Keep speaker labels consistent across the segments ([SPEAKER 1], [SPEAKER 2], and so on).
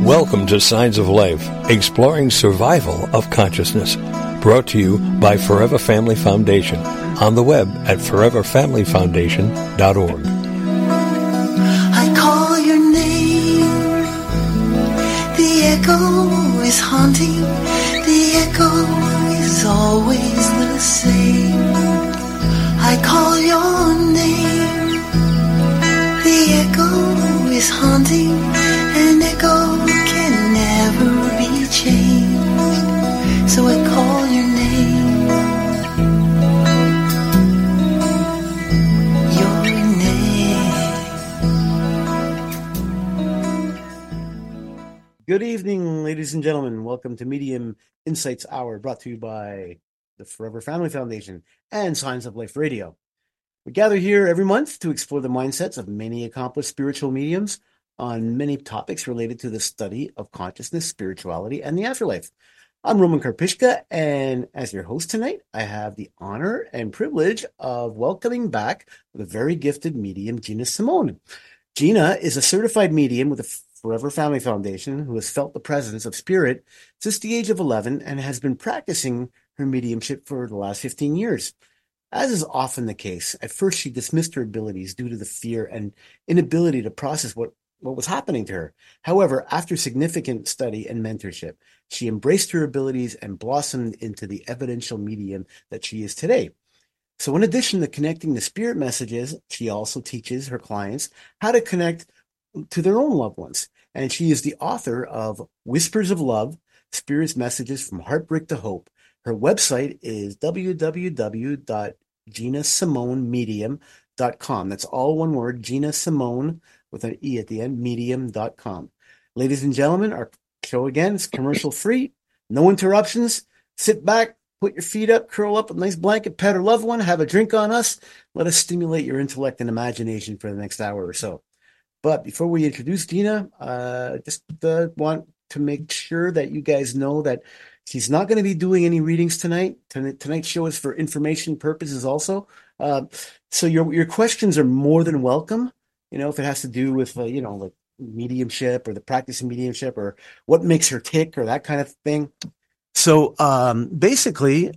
[SPEAKER 1] Welcome to Signs of Life, exploring survival of consciousness. Brought to you by Forever Family Foundation. On the web at foreverfamilyfoundation.org.
[SPEAKER 2] I call your name. The echo is haunting. The echo is always the same. I call your name. The echo is haunting. An echo can never be changed. So I call your name. Your name.
[SPEAKER 3] Good evening, ladies and gentlemen. Welcome to Medium Insights Hour, brought to you by the Forever Family Foundation and Signs of Life Radio. We gather here every month to explore the mindsets of many accomplished spiritual mediums on many topics related to the study of consciousness, spirituality, and the afterlife. I'm Roman Karpishka, and as your host tonight, I have the honor and privilege of welcoming back the very gifted medium, Gina Simone. Gina is a certified medium with the Forever Family Foundation who has felt the presence of spirit since the age of 11 and has been practicing her mediumship for the last 15 years. As is often the case, at first she dismissed her abilities due to the fear and inability to process what was happening to her. However, after significant study and mentorship, she embraced her abilities and blossomed into the evidential medium that she is today. So in addition to connecting the spirit messages, she also teaches her clients how to connect to their own loved ones. And she is the author of Whispers of Love, Spirit's Messages from Heartbreak to Hope. Her website is www.ginasimonemedium.com. That's all one word, Gina Simone, with an E at the end, medium.com. Ladies and gentlemen, our show again is commercial free, no interruptions. Sit back, put your feet up, curl up with a nice blanket, pet a loved one, have a drink on us. Let us stimulate your intellect and imagination for the next hour or so. But before we introduce Gina, just want to make sure that you guys know that she's not going to be doing any readings tonight. Tonight's show is for information purposes also. So your questions are more than welcome. You know, if it has to do with, like mediumship or the practice of mediumship or what makes her tick or that kind of thing. So basically,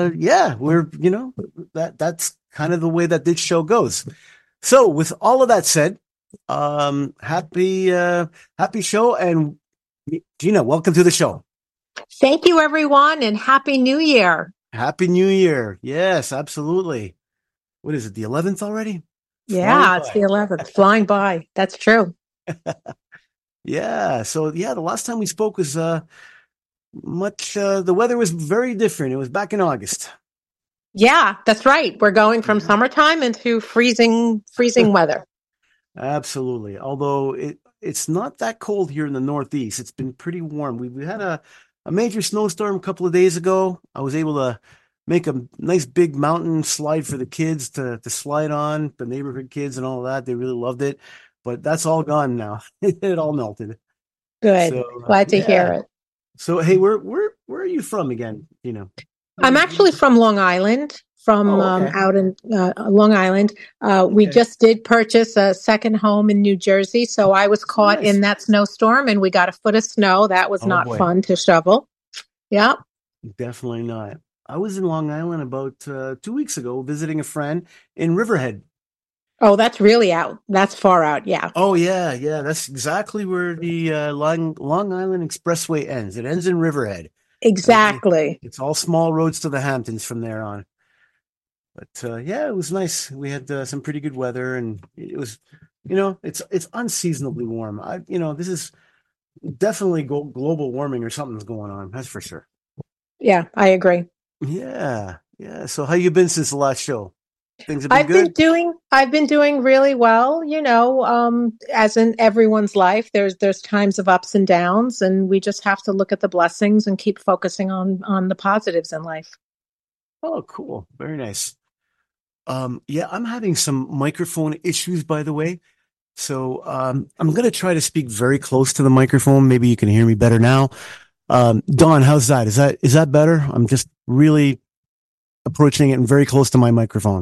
[SPEAKER 3] that's kind of the way that this show goes. So with all of that said, happy show. And Gina, welcome to the show.
[SPEAKER 4] Thank you, everyone, and Happy New Year.
[SPEAKER 3] Happy New Year. Yes, absolutely. What is it, the 11th already?
[SPEAKER 4] Yeah, it's the 11th. Flying by. That's true.
[SPEAKER 3] Yeah. So, the last time we spoke was the weather was very different. It was back in August.
[SPEAKER 4] Yeah, that's right. We're going from summertime into freezing weather.
[SPEAKER 3] Absolutely. Although it's not that cold here in the Northeast. It's been pretty warm. We had a major snowstorm a couple of days ago. I was able to make a nice big mountain slide for the kids to slide on, the neighborhood kids and all that. They really loved it, but that's all gone now. It all melted.
[SPEAKER 4] Good. So, glad to hear it.
[SPEAKER 3] So, hey, where are you from again?
[SPEAKER 4] I'm actually from Long Island, out in Long Island. We just did purchase a second home in New Jersey. So I was caught in that snowstorm and we got a foot of snow. That was not fun to shovel. Yeah.
[SPEAKER 3] Definitely not. I was in Long Island about 2 weeks ago visiting a friend in Riverhead.
[SPEAKER 4] Oh, that's really out. That's far out. Yeah.
[SPEAKER 3] Oh, yeah. Yeah. That's exactly where the Long Island Expressway ends. It ends in Riverhead.
[SPEAKER 4] Exactly.
[SPEAKER 3] It's all small roads to the Hamptons from there on. But it was nice. We had some pretty good weather, and it was, it's unseasonably warm. This is definitely global warming or something's going on. That's for sure.
[SPEAKER 4] Yeah, I agree.
[SPEAKER 3] Yeah. So how you been since the last show? Things have been good?
[SPEAKER 4] I've been doing really well. As in everyone's life, there's times of ups and downs, and we just have to look at the blessings and keep focusing on the positives in life.
[SPEAKER 3] Oh, cool. Very nice. I'm having some microphone issues, by the way. So I'm going to try to speak very close to the microphone. Maybe you can hear me better now. Dawn, how's that? Is that better? I'm just really approaching it and very close to my microphone.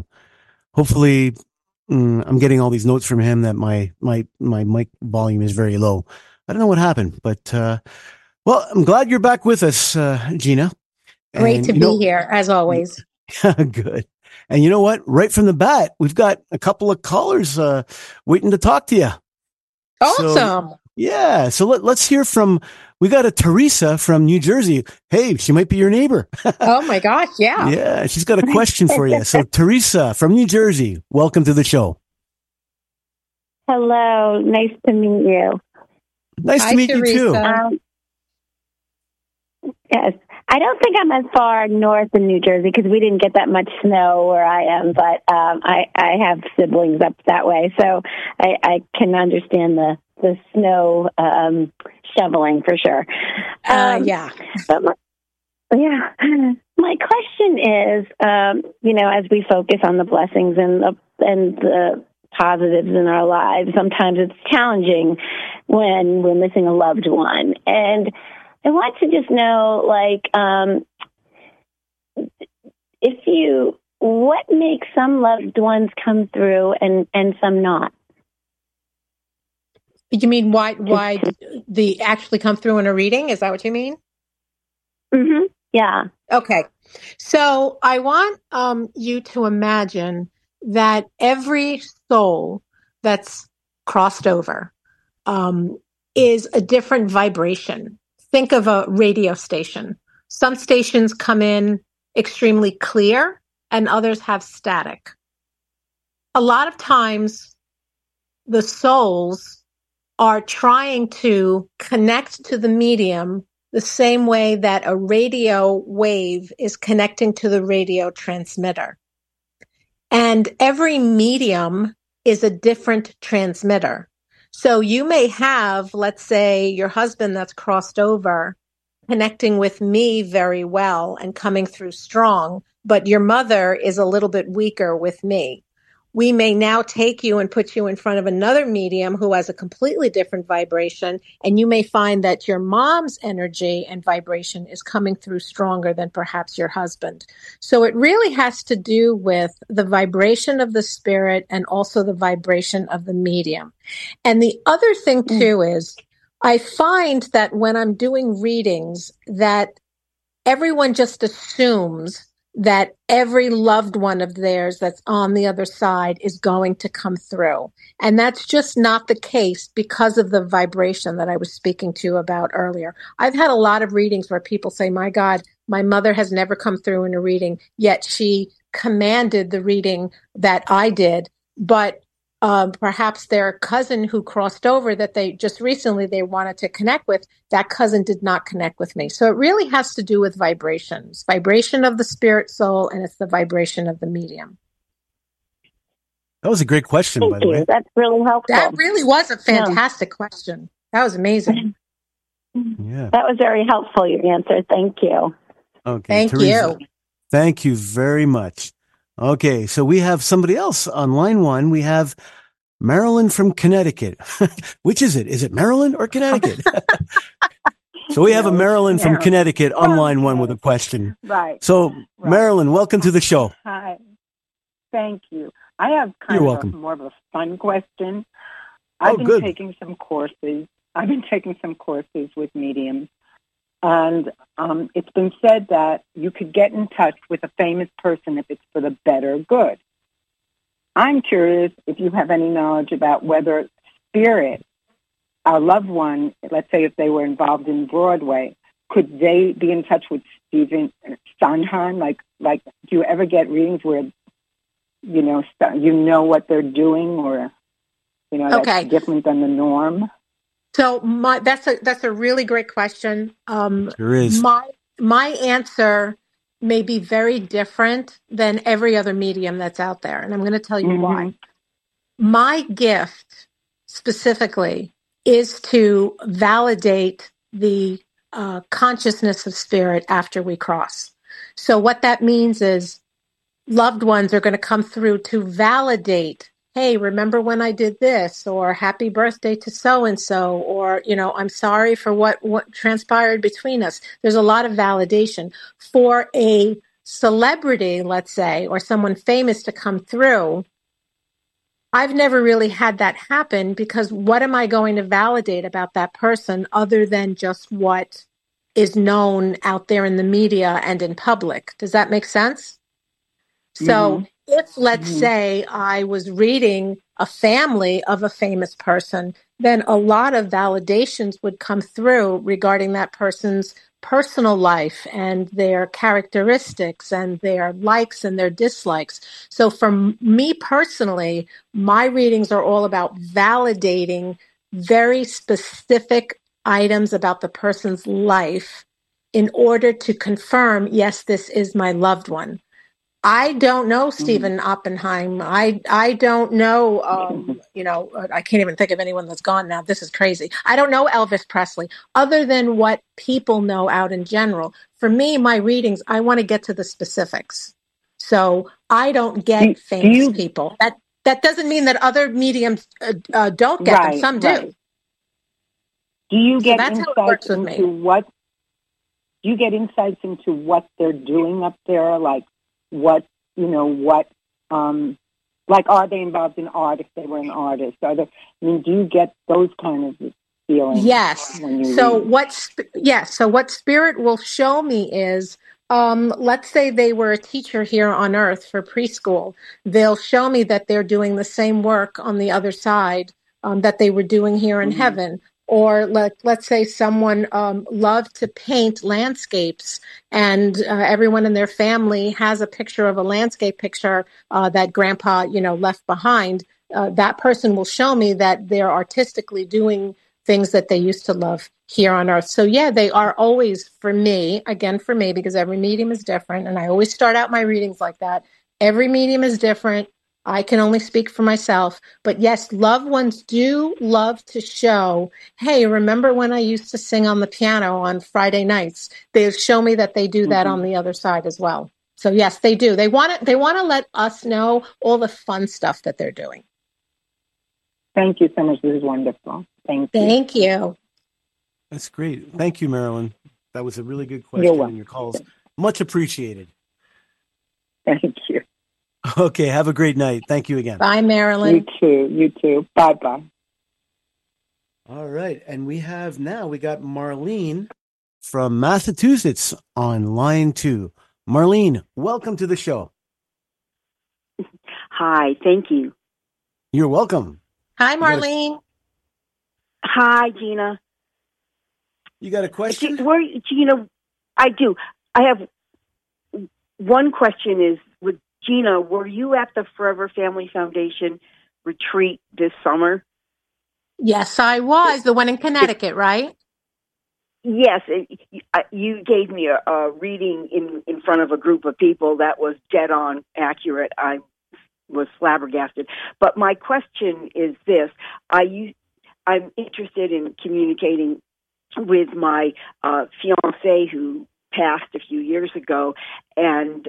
[SPEAKER 3] Hopefully, I'm getting all these notes from him that my mic volume is very low. I don't know what happened, but well, I'm glad you're back with us, Gina.
[SPEAKER 4] Great to be here, as always.
[SPEAKER 3] Good. And you know what? Right from the bat, we've got a couple of callers waiting to talk to you.
[SPEAKER 4] Awesome.
[SPEAKER 3] So let's hear from, we got a Teresa from New Jersey. Hey, she might be your neighbor.
[SPEAKER 4] Oh my gosh, yeah.
[SPEAKER 3] Yeah, she's got a question for you. So Teresa from New Jersey, welcome to the show.
[SPEAKER 5] Hello, nice to meet you.
[SPEAKER 3] Nice to meet
[SPEAKER 4] Teresa.
[SPEAKER 3] you too.
[SPEAKER 5] Yes, I don't think I'm as far north in New Jersey because we didn't get that much snow where I am, but I have siblings up that way, so I can understand the snow shoveling for sure.
[SPEAKER 4] Yeah.
[SPEAKER 5] But my question is, as we focus on the blessings and the positives in our lives, sometimes it's challenging when we're missing a loved one. And I want to just know, what makes some loved ones come through and some not?
[SPEAKER 4] You mean why they actually come through in a reading? Is that what you mean?
[SPEAKER 5] Mm-hmm. Yeah.
[SPEAKER 4] Okay. So I want you to imagine that every soul that's crossed over is a different vibration. Think of a radio station. Some stations come in extremely clear and others have static. A lot of times the souls are trying to connect to the medium the same way that a radio wave is connecting to the radio transmitter. And every medium is a different transmitter. So you may have, let's say, your husband that's crossed over connecting with me very well and coming through strong, but your mother is a little bit weaker with me. We may now take you and put you in front of another medium who has a completely different vibration, and you may find that your mom's energy and vibration is coming through stronger than perhaps your husband. So it really has to do with the vibration of the spirit and also the vibration of the medium. And the other thing too is I find that when I'm doing readings that everyone just assumes that every loved one of theirs that's on the other side is going to come through. And that's just not the case because of the vibration that I was speaking to you about earlier. I've had a lot of readings where people say, my God, my mother has never come through in a reading, yet she commanded the reading that I did. But perhaps their cousin who crossed over that they just recently they wanted to connect with, that cousin did not connect with me. So it really has to do with vibrations, vibration of the spirit soul, and it's the vibration of the medium.
[SPEAKER 3] That was a great question, by the way.
[SPEAKER 5] That's really helpful.
[SPEAKER 4] That really was a fantastic question. That was amazing.
[SPEAKER 3] Yeah.
[SPEAKER 5] That was very helpful, your answer. Thank you.
[SPEAKER 3] Okay.
[SPEAKER 4] Thank
[SPEAKER 3] Teresa,
[SPEAKER 4] you.
[SPEAKER 3] Thank you very much. Okay, so we have somebody else on line one. We have Marilyn from Connecticut. Which is it? Is it Maryland or Connecticut? So we have a Marilyn from Connecticut on line one with a question.
[SPEAKER 6] Right.
[SPEAKER 3] So, Marilyn, welcome to the show.
[SPEAKER 6] Hi. Thank you. I have kind
[SPEAKER 3] You're
[SPEAKER 6] of
[SPEAKER 3] welcome.
[SPEAKER 6] more of a fun question. I've been
[SPEAKER 3] good.
[SPEAKER 6] taking some courses. I've been taking some courses with mediums. And it's been said that you could get in touch with a famous person if it's for the better good. I'm curious if you have any knowledge about whether spirit, our loved one, let's say if they were involved in Broadway, could they be in touch with Stephen Sondheim? Like, do you ever get readings where, you know what they're doing, or, that's different than the norm?
[SPEAKER 4] So that's a really great question.
[SPEAKER 3] There is.
[SPEAKER 4] My answer may be very different than every other medium that's out there, and I'm going to tell you why. My gift specifically is to validate the consciousness of spirit after we cross. So what that means is loved ones are going to come through to validate, hey, remember when I did this, or happy birthday to so-and-so, or, I'm sorry for what transpired between us. There's a lot of validation. For a celebrity, let's say, or someone famous to come through, I've never really had that happen, because what am I going to validate about that person other than just what is known out there in the media and in public? Does that make sense? So if, let's say, I was reading a family of a famous person, then a lot of validations would come through regarding that person's personal life and their characteristics and their likes and their dislikes. So for me personally, my readings are all about validating very specific items about the person's life in order to confirm, yes, this is my loved one. I don't know Stephen Oppenheim. I don't know, I can't even think of anyone that's gone now. This is crazy. I don't know Elvis Presley, other than what people know out in general. For me, my readings, I want to get to the specifics. So I don't get famous people. That doesn't mean that other mediums don't get them. Some do.
[SPEAKER 6] Do you get insights into what? Do you get insights into what they're doing up there? Like, what, like, are they involved in art if they were an artist? Do you get those kind of feelings?
[SPEAKER 4] Yes. So what Spirit will show me is, let's say they were a teacher here on earth for preschool. They'll show me that they're doing the same work on the other side that they were doing here in heaven. Or let's say someone loved to paint landscapes, and everyone in their family has a picture of a landscape picture that grandpa, left behind. That person will show me that they're artistically doing things that they used to love here on earth. So yeah, they are always, for me, because every medium is different, and I always start out my readings like that. Every medium is different. I can only speak for myself. But yes, loved ones do love to show, hey, remember when I used to sing on the piano on Friday nights? They show me that they do that on the other side as well. So yes, they do. They want to let us know all the fun stuff that they're doing.
[SPEAKER 6] Thank you so much. This is wonderful. Thank you.
[SPEAKER 4] Thank you.
[SPEAKER 3] That's great. Thank you, Marilyn. That was a really good question, and your calls much appreciated.
[SPEAKER 6] Thank you.
[SPEAKER 3] Okay, have a great night. Thank you again.
[SPEAKER 4] Bye, Marilyn.
[SPEAKER 6] You too. Bye-bye.
[SPEAKER 3] All right, and we got Marlene from Massachusetts on line 2. Marlene, welcome to the show.
[SPEAKER 7] Hi, thank you.
[SPEAKER 3] You're welcome.
[SPEAKER 4] Hi, Marlene.
[SPEAKER 7] Hi, Gina.
[SPEAKER 3] You got a question?
[SPEAKER 7] Gina, I do. I have one question is, with Gina, were you at the Forever Family Foundation retreat this summer?
[SPEAKER 4] Yes, I was. The one in Connecticut, right?
[SPEAKER 7] Yes. You gave me a reading in front of a group of people that was dead on accurate. I was flabbergasted. But my question is this. I'm interested in communicating with my fiancé who passed a few years ago, and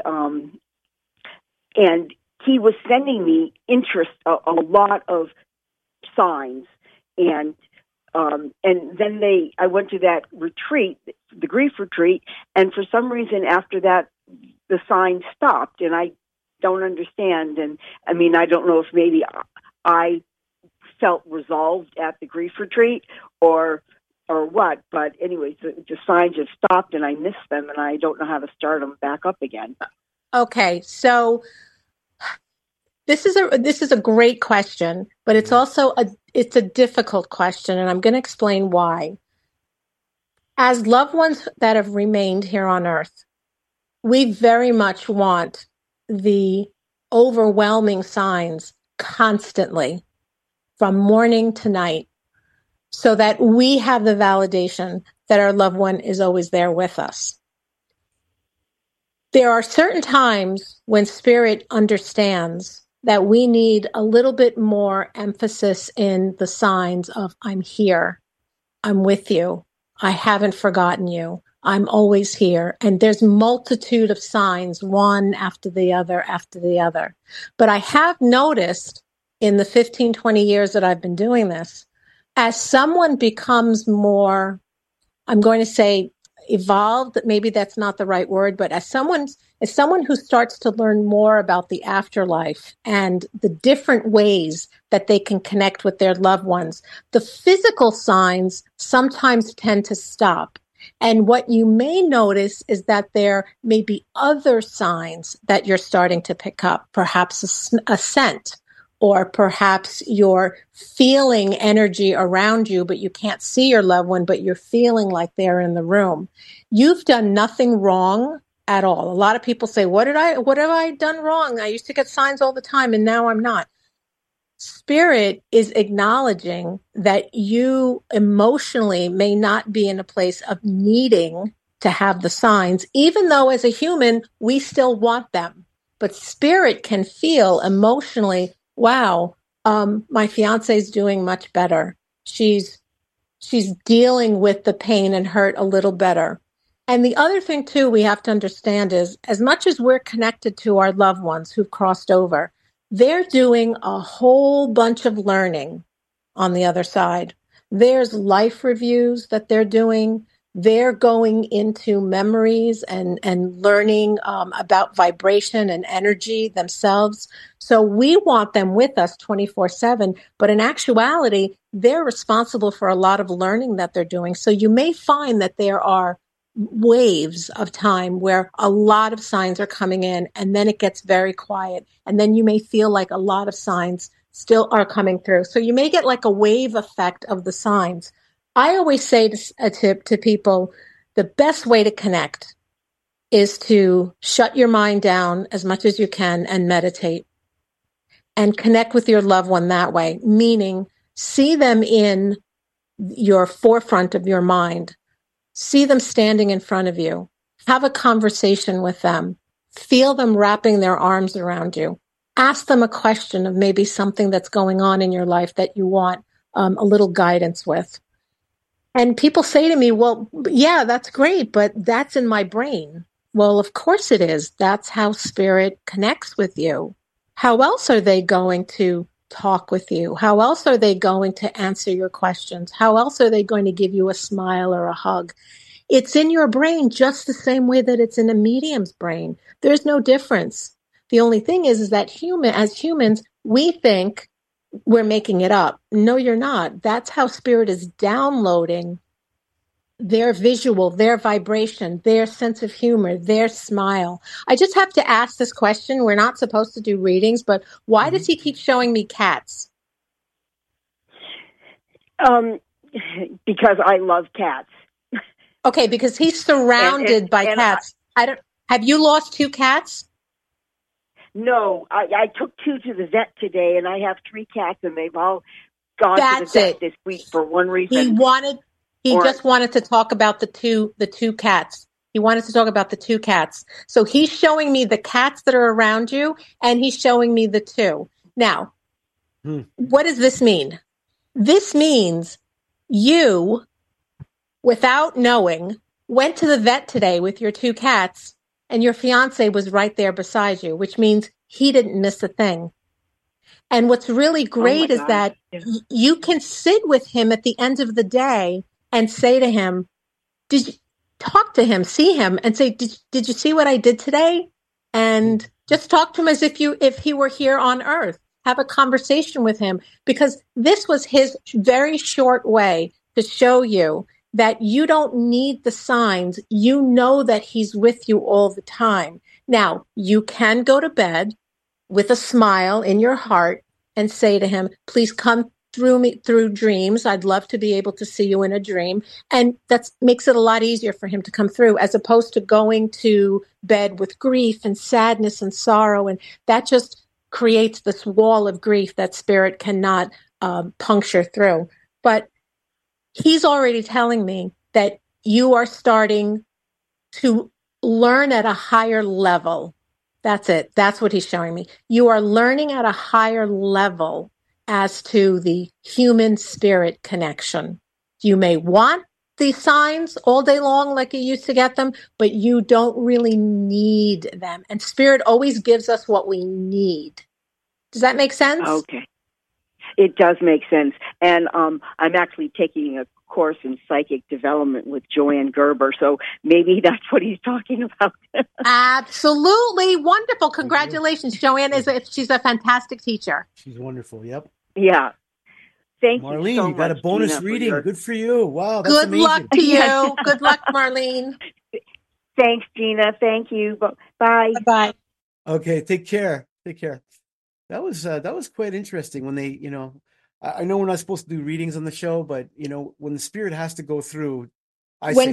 [SPEAKER 7] he was sending me a lot of signs, and then I went to that retreat, the grief retreat, and for some reason after that the signs stopped, and I don't understand. And I mean, I don't know if maybe I felt resolved at the grief retreat or what, but anyways, the signs have stopped and I missed them, and I don't know how to start them back up again.
[SPEAKER 4] Okay, so this is a great question, but it's also a difficult question, and I'm going to explain why. As loved ones that have remained here on earth, we very much want the overwhelming signs constantly from morning to night, so that we have the validation that our loved one is always there with us. There are certain times when Spirit understands that we need a little bit more emphasis in the signs of I'm here, I'm with you, I haven't forgotten you, I'm always here. And there's multitude of signs, one after the other after the other. But I have noticed in the 15, 20 years that I've been doing this, as someone becomes more, I'm going to say, evolved, maybe that's not the right word, but as someone who starts to learn more about the afterlife and the different ways that they can connect with their loved ones, the physical signs sometimes tend to stop. And what you may notice is that there may be other signs that you're starting to pick up, perhaps a scent, or perhaps you're feeling energy around you, but you can't see your loved one, but you're feeling like they're in the room. You've done nothing wrong at all. A lot of people say, what have I done wrong? I used to get signs all the time and now I'm not. Spirit is acknowledging that you emotionally may not be in a place of needing to have the signs, even though as a human, we still want them. But Spirit can feel emotionally, wow, my fiance is doing much better. She's dealing with the pain and hurt a little better. And the other thing, too, we have to understand is as much as we're connected to our loved ones who've crossed over, they're doing a whole bunch of learning on the other side. There's life reviews that they're doing. They're going into memories and learning about vibration and energy themselves. So we want them with us 24/7, but in actuality, they're responsible for a lot of learning that they're doing. So you may find that there are waves of time where a lot of signs are coming in and then it gets very quiet. And then you may feel like a lot of signs still are coming through. So you may get like a wave effect of the signs. I always say to people, the best way to connect is to shut your mind down as much as you can and meditate and connect with your loved one that way, meaning see them in your forefront of your mind, see them standing in front of you, have a conversation with them, feel them wrapping their arms around you, ask them a question of maybe something that's going on in your life that you want a little guidance with. And people say to me, well, yeah, that's great, but that's in my brain. Well, of course it is. That's how Spirit connects with you. How else are they going to talk with you? How else are they going to answer your questions? How else are they going to give you a smile or a hug? It's in your brain just the same way that it's in a medium's brain. There's no difference. The only thing is that as humans, we think we're making it up. No, you're not. That's how Spirit is downloading their visual, their vibration, their sense of humor, their smile. I just have to ask this question. We're not supposed to do readings, but why does he keep showing me cats?
[SPEAKER 7] Because I love cats.
[SPEAKER 4] Okay, because he's surrounded by cats. Have you lost 2 cats?
[SPEAKER 7] No, I took 2 to the vet today, and I have 3 cats, and they've all gone to the vet this week for one reason.
[SPEAKER 4] He just wanted to talk about the two cats. He wanted to talk about the 2 cats. So he's showing me the cats that are around you, and he's showing me the 2. Now, what does this mean? This means you, without knowing, went to the vet today with your 2 cats, and your fiance was right there beside you, which means he didn't miss a thing. And what's really great is that you can sit with him at the end of the day and say to him, did you talk to him, see him and say, did you see what I did today? And just talk to him as if he were here on earth. Have a conversation with him, because this was his very short way to show you that you don't need the signs. You know that he's with you all the time. Now, you can go to bed with a smile in your heart and say to him, please come through dreams. I'd love to be able to see you in a dream. And that makes it a lot easier for him to come through, as opposed to going to bed with grief and sadness and sorrow. And that just creates this wall of grief that Spirit cannot puncture through. But he's already telling me that you are starting to learn at a higher level. That's it. That's what he's showing me. You are learning at a higher level as to the human-spirit connection. You may want these signs all day long like you used to get them, but you don't really need them. And Spirit always gives us what we need. Does that make sense?
[SPEAKER 7] Okay. It does make sense. And I'm actually taking a course in psychic development with Joanne Gerber, so maybe that's what he's talking about.
[SPEAKER 4] Absolutely wonderful. Congratulations. Joanne she's a fantastic teacher.
[SPEAKER 3] She's wonderful. Yep.
[SPEAKER 7] Yeah. Thank
[SPEAKER 3] Marlene,
[SPEAKER 7] you so
[SPEAKER 3] you got
[SPEAKER 7] much,
[SPEAKER 3] a bonus
[SPEAKER 7] Gina,
[SPEAKER 3] reading. Good for you. Wow, that's
[SPEAKER 4] Good
[SPEAKER 3] amazing.
[SPEAKER 4] luck to you. Good luck, Marlene.
[SPEAKER 7] Thanks, Gina. Thank you. Bye.
[SPEAKER 4] Bye.
[SPEAKER 3] Okay, take care. Take care. That was quite interesting when they, I know we're not supposed to do readings on the show, but when the spirit has to go through,
[SPEAKER 4] and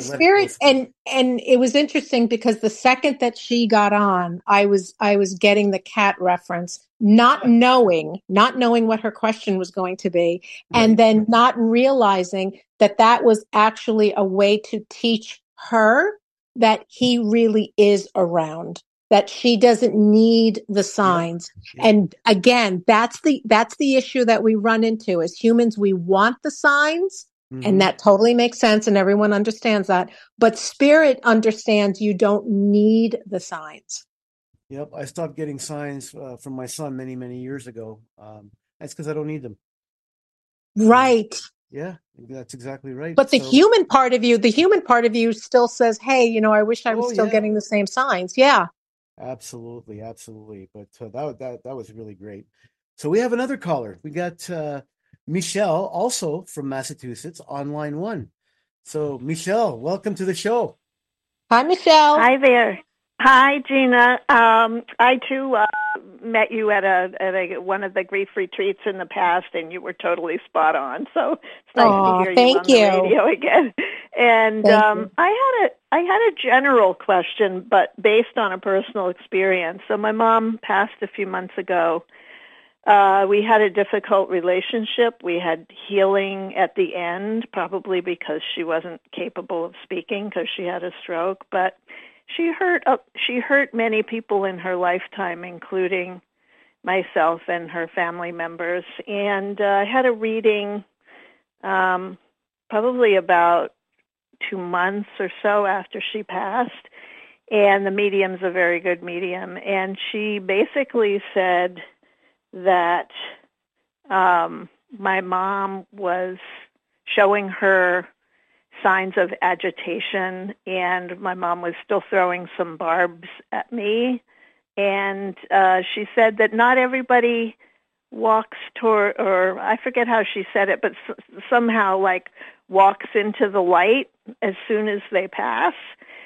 [SPEAKER 4] it was interesting because the second that she got on, I was getting the cat reference, not knowing what her question was going to be, and then not realizing that was actually a way to teach her that he really is around, that she doesn't need the signs. Yeah. And again, that's the issue that we run into as humans. We want the signs. Mm-hmm. And that totally makes sense, and everyone understands that. But spirit understands you don't need the signs.
[SPEAKER 3] Yep, I stopped getting signs from my son many, many years ago. That's because I don't need them.
[SPEAKER 4] Right.
[SPEAKER 3] Yeah, that's exactly right.
[SPEAKER 4] But the human part of you still says, "Hey, I wish I was still getting the same signs." Yeah.
[SPEAKER 3] Absolutely. But that was really great. So we have another caller. We got Michelle, also from Massachusetts, on line 1. So, Michelle, welcome to the show.
[SPEAKER 4] Hi, Michelle.
[SPEAKER 8] Hi there. Hi, Gina. I too met you at one of the grief retreats in the past, and you were totally spot on. So it's nice to hear you on the radio again. And I had a general question, but based on a personal experience. So my mom passed a few months ago. We had a difficult relationship. We had healing at the end, probably because she wasn't capable of speaking because she had a stroke. But she hurt many people in her lifetime, including myself and her family members. And I had a reading probably about 2 months or so after she passed. And the medium's a very good medium. And she basically said that my mom was showing her signs of agitation, and my mom was still throwing some barbs at me. And she said that not everybody walks toward, or I forget how she said it, but somehow like walks into the light as soon as they pass.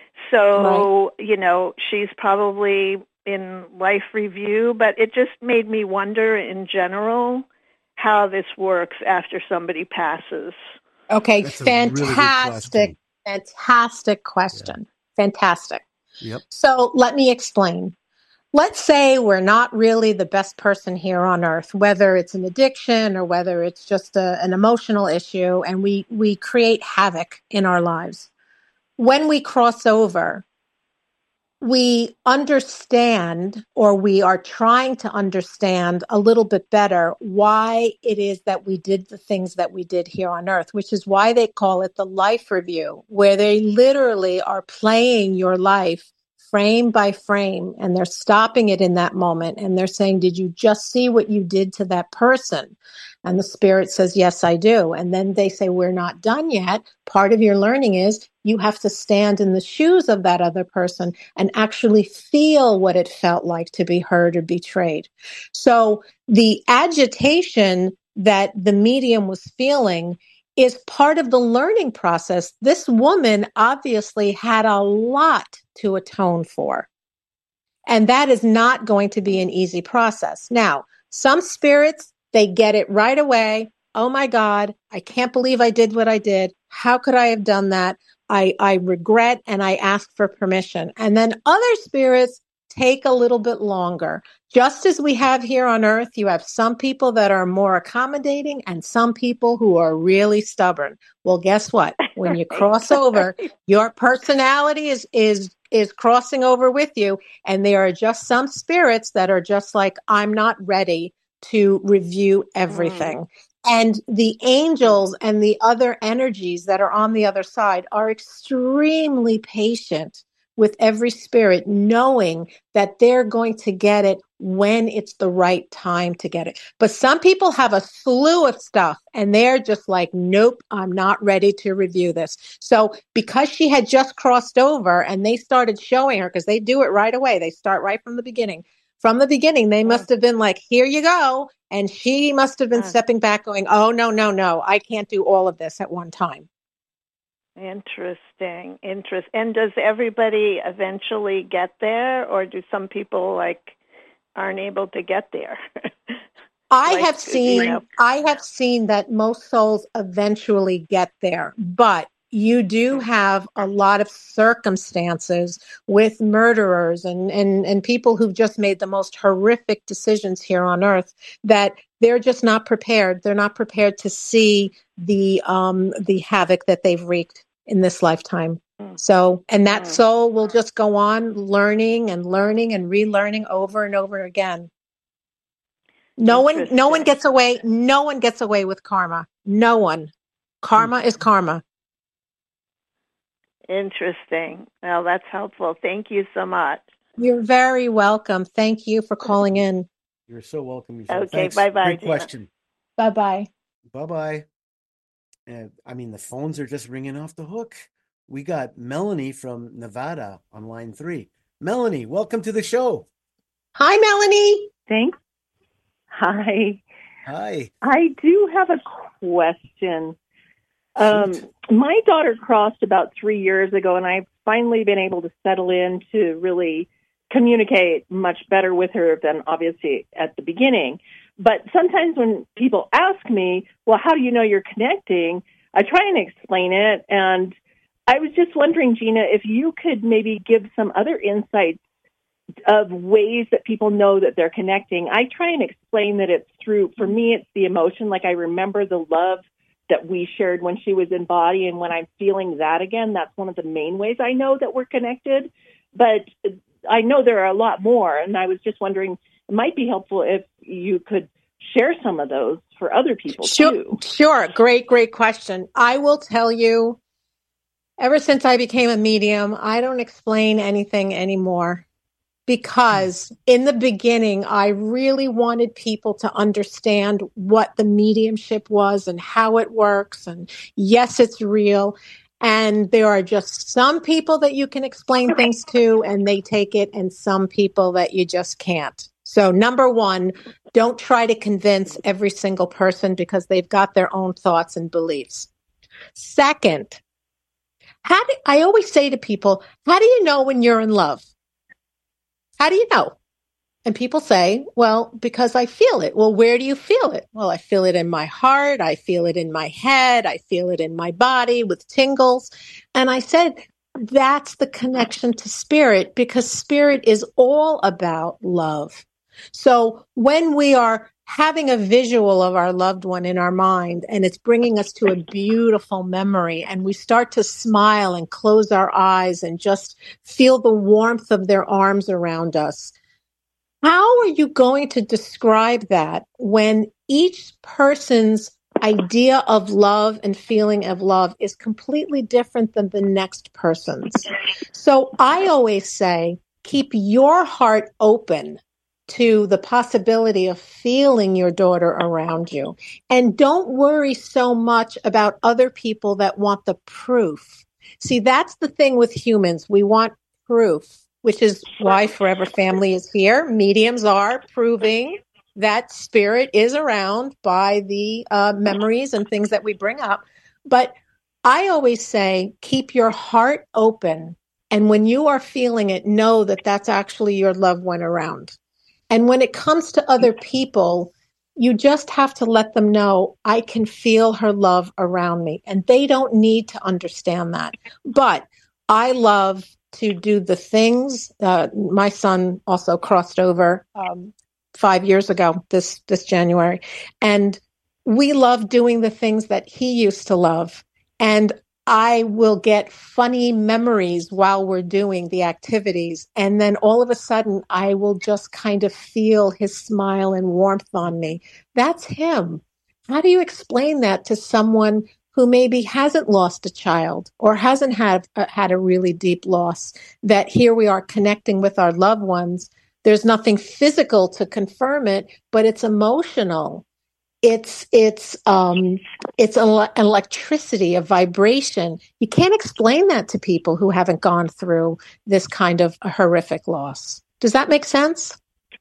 [SPEAKER 8] So, she's probably in life review, but it just made me wonder in general how this works after somebody passes.
[SPEAKER 4] Okay, that's fantastic question. Yeah. Fantastic.
[SPEAKER 3] Yep.
[SPEAKER 4] So let me explain. Let's say we're not really the best person here on earth, whether it's an addiction or whether it's just an emotional issue, and we create havoc in our lives. When we cross over, we understand, or we are trying to understand a little bit better why it is that we did the things that we did here on earth, which is why they call it the life review, where they literally are playing your life frame by frame, and they're stopping it in that moment. And they're saying, did you just see what you did to that person? And the spirit says, yes, I do. And then they say, we're not done yet. Part of your learning is you have to stand in the shoes of that other person and actually feel what it felt like to be hurt or betrayed. So the agitation that the medium was feeling is part of the learning process. This woman obviously had a lot to atone for. And that is not going to be an easy process. Now, some spirits, they get it right away. Oh my God, I can't believe I did what I did. How could I have done that? I regret, and I ask for permission. And then other spirits take a little bit longer. Just as we have here on earth, you have some people that are more accommodating and some people who are really stubborn. Well, guess what? When you cross over, your personality is crossing over with you. And there are just some spirits that are just like, I'm not ready to review everything. And the angels and the other energies that are on the other side are extremely patient with every spirit, knowing that they're going to get it when it's the right time to get it. But some people have a slew of stuff and they're just like, nope, I'm not ready to review this. So because she had just crossed over and they started showing her, because they do it right away. They start right from the beginning. From the beginning, they must have been like, here you go. And she must have been stepping back going, oh, no, I can't do all of this at one time.
[SPEAKER 8] Interesting. And does everybody eventually get there, or do some people aren't able to get there?
[SPEAKER 4] I have seen that most souls eventually get there, but you do have a lot of circumstances with murderers and people who've just made the most horrific decisions here on earth that they're just not prepared. They're not prepared to see the havoc that they've wreaked in this lifetime. So, and that soul will just go on learning and relearning over and over again. No one gets away. No one gets away with karma. No one. Karma is karma.
[SPEAKER 8] Interesting. Well, that's helpful. Thank you so much.
[SPEAKER 4] You're very welcome. Thank you for calling in.
[SPEAKER 3] You're so welcome. Michelle.
[SPEAKER 8] Okay. Thanks. Bye-bye.
[SPEAKER 3] Great question.
[SPEAKER 4] Bye-bye.
[SPEAKER 3] Bye-bye. I mean, the phones are just ringing off the hook. We got Melanie from Nevada on line 3. Melanie, welcome to the show.
[SPEAKER 4] Hi, Melanie.
[SPEAKER 9] Thanks. Hi.
[SPEAKER 3] Hi.
[SPEAKER 9] I do have a question. My daughter crossed about 3 years ago, and I've finally been able to settle in to really communicate much better with her than obviously at the beginning. But sometimes when people ask me, well, how do you know you're connecting? I try and explain it. And I was just wondering, Gina, if you could maybe give some other insights of ways that people know that they're connecting. I try and explain that it's through, for me, it's the emotion. Like I remember the love that we shared when she was in body. And when I'm feeling that again, that's one of the main ways I know that we're connected. But I know there are a lot more. And I was just wondering, it might be helpful if you could share some of those for other people too.
[SPEAKER 4] Sure. Great question. I will tell you, ever since I became a medium, I don't explain anything anymore. Because in the beginning, I really wanted people to understand what the mediumship was and how it works. And yes, it's real. And there are just some people that you can explain things to and they take it, and some people that you just can't. So number one, don't try to convince every single person because they've got their own thoughts and beliefs. Second, I always say to people, how do you know when you're in love? How do you know? And people say, well, because I feel it. Well, where do you feel it? Well, I feel it in my heart. I feel it in my head. I feel it in my body with tingles. And I said, that's the connection to spirit, because spirit is all about love. So when we are having a visual of our loved one in our mind and it's bringing us to a beautiful memory and we start to smile and close our eyes and just feel the warmth of their arms around us, how are you going to describe that when each person's idea of love and feeling of love is completely different than the next person's? So I always say, keep your heart open to the possibility of feeling your daughter around you. And don't worry so much about other people that want the proof. See, that's the thing with humans. We want proof, which is why Forever Family is here. Mediums are proving that spirit is around by the memories and things that we bring up. But I always say, keep your heart open. And when you are feeling it, know that that's actually your loved one around. And when it comes to other people, you just have to let them know, I can feel her love around me. And they don't need to understand that. But I love to do the things. My son also crossed over 5 years ago, this January. And we love doing the things that he used to love. And I will get funny memories while we're doing the activities. And then all of a sudden, I will just kind of feel his smile and warmth on me. That's him. How do you explain that to someone who maybe hasn't lost a child or hasn't had a really deep loss, that here we are connecting with our loved ones? There's nothing physical to confirm it, but it's emotional. It's electricity, a vibration. You can't explain that to people who haven't gone through this kind of a horrific loss. Does that make sense?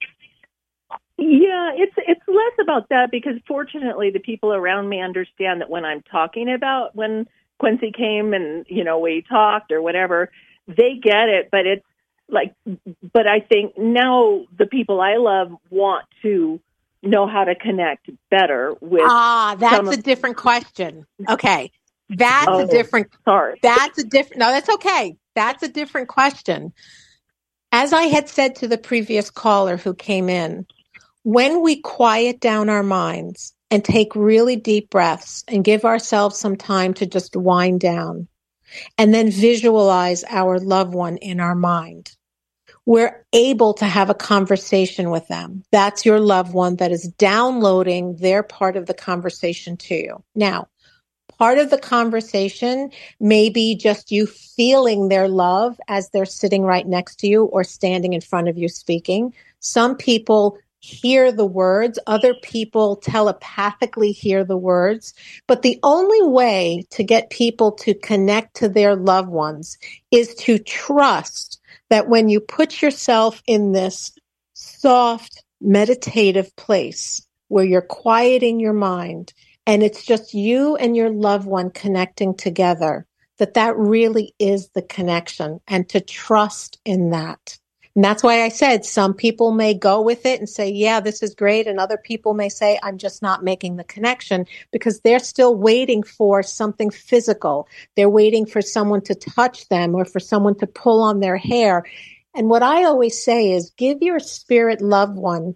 [SPEAKER 9] Yeah, it's less about that because fortunately the people around me understand that when I'm talking about when Quincy came and, we talked or whatever, they get it, but it's like, but I think now the people I love want to know how to connect better with.
[SPEAKER 4] That's a different question. Okay. That's a different,
[SPEAKER 9] sorry.
[SPEAKER 4] No, that's okay. That's a different question. As I had said to the previous caller who came in, when we quiet down our minds and take really deep breaths and give ourselves some time to just wind down and then visualize our loved one in our mind, we're able to have a conversation with them. That's your loved one that is downloading their part of the conversation to you. Now, part of the conversation may be just you feeling their love as they're sitting right next to you or standing in front of you speaking. Some people hear the words, other people telepathically hear the words. But the only way to get people to connect to their loved ones is to trust that when you put yourself in this soft, meditative place where you're quieting your mind and it's just you and your loved one connecting together, that really is the connection, and to trust in that. And that's why I said some people may go with it and say, yeah, this is great. And other people may say, I'm just not making the connection, because they're still waiting for something physical. They're waiting for someone to touch them or for someone to pull on their hair. And what I always say is give your spirit loved one